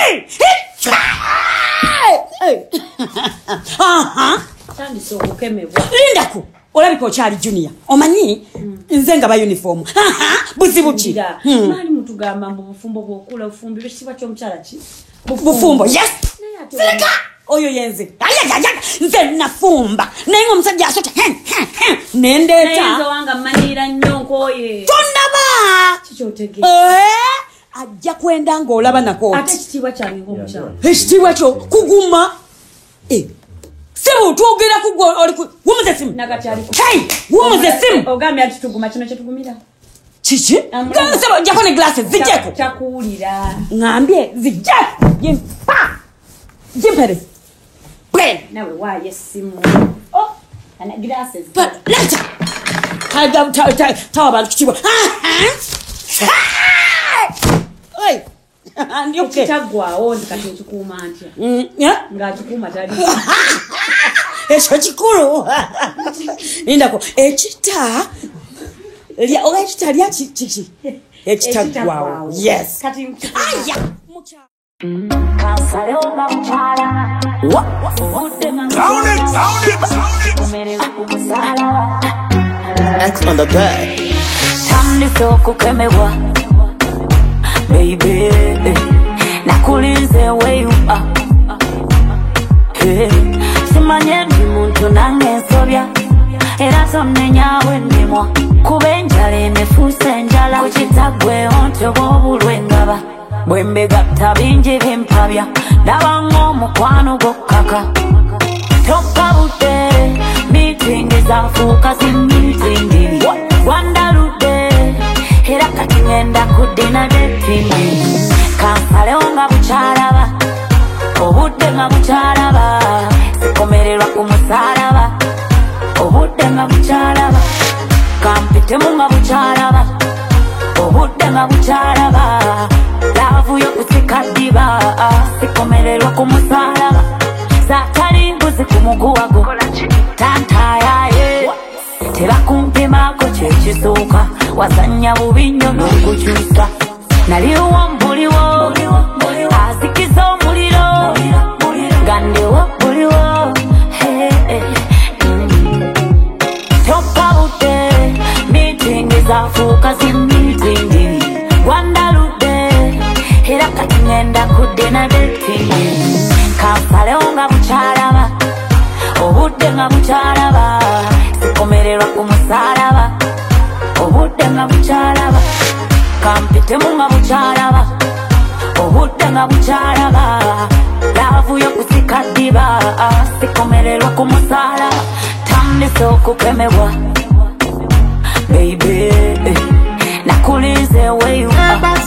Tandise okukemebwa. Lindako olabika okyali junior omanyi nze nga ba uniform buzibu ki mali mutugamba mu bufumbo bw'okula ufumbi besiba ky'omukyala ki bufumbo yes sirika oyo yenze nze nafumba naye omusajja asota nendeeta nze wanga manira nnyo nkoye tonnaba kikyotege ajja kwenda ng'olaba nakooti ate ekitiibwa kyange ng'omukyala ekitiibwa kyo kuguma Simu tuogera kugwa wumuze simu nagatyali hey wumuze simu ogambye ati tuguma kino kye tugumira chichi kansaba jakone glasses zijeko chakuulira ngambye zijeko yimpa jimpere brain nawe waye simu ana glasses but later tawa bantu kichibwa oi ndio kitagwawo ndikati kikuuma antya nga kikuuma tali ekyo kikulu indako ekita lya ekita lya kiki ekitagwawo yes kati aya mucha kasale oba mchala Next on the bed. Tandise okukemebwa baby nakulinze where you are simanye ndi muntu nange nsobya era somnenyawe ndimwa kuba enjala enefuusa enjala kukitagwe ontyo bw'obulwengaba bwembegatta bingi bimpabya ndaba ng'omukwano gwokkaka tokkabudde miitingi zafuuka si miitingi wandaludde era kati ngenda kuddina detingi kampalewo nga bukyalaba obudde nga bukyalaba sikomererwa ku musalaba obudde nga bukyalaba kampitemu nga bukyalaba obudde nga bukyalaba laavuyo kusika ddiba sikomererwa ku musalaba saatali mbuzi ku muguwago tantayaye tebakumpimako kyekisooka wazanya bubi nnyo n'okukyusa naliwo mbuliwo azikiza omuliro gandewo buliwo tokkabudde miitingi zafuuka si miitingi wandaludde era kati ngenda kuddina detingi kampalewo nga bukyalaba obudde nga bukyalaba sikomererwa ku musalaba obudde nga bukyalaba kampitemu nga bukyalaba obudde nga bukyalaba laavuyo kusika ddiba sikomererwa ku musalaba tandise okukemebwa baby nakulinze where you are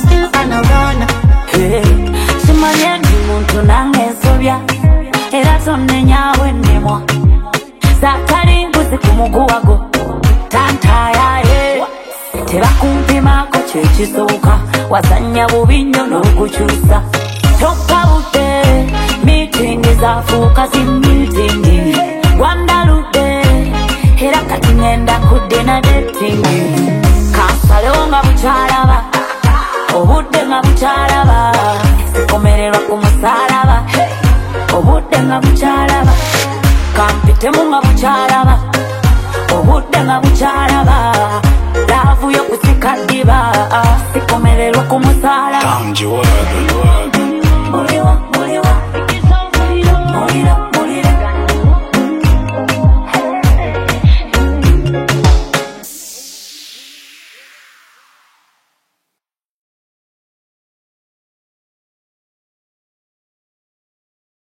simanye ndi muntu nange nsobya era tonnenyawe ndimwa saatali mbuzi ku muguwago tantayaye tebakumpimako kyekisooka wazanya bubi nnyo n'okukyusa tokkabudde miitingi zafuuka si miitingi wandaludde era kati ngenda kuddina detingi kampalewo nga bukyalaba obudde nga bukyalaba sikomererwa ku musalaba obudde nga bukyalaba kampitemu nga bukyalaba obudde nga bukyalaba laavuyo kusika ddiba sikomererwa ku musalaba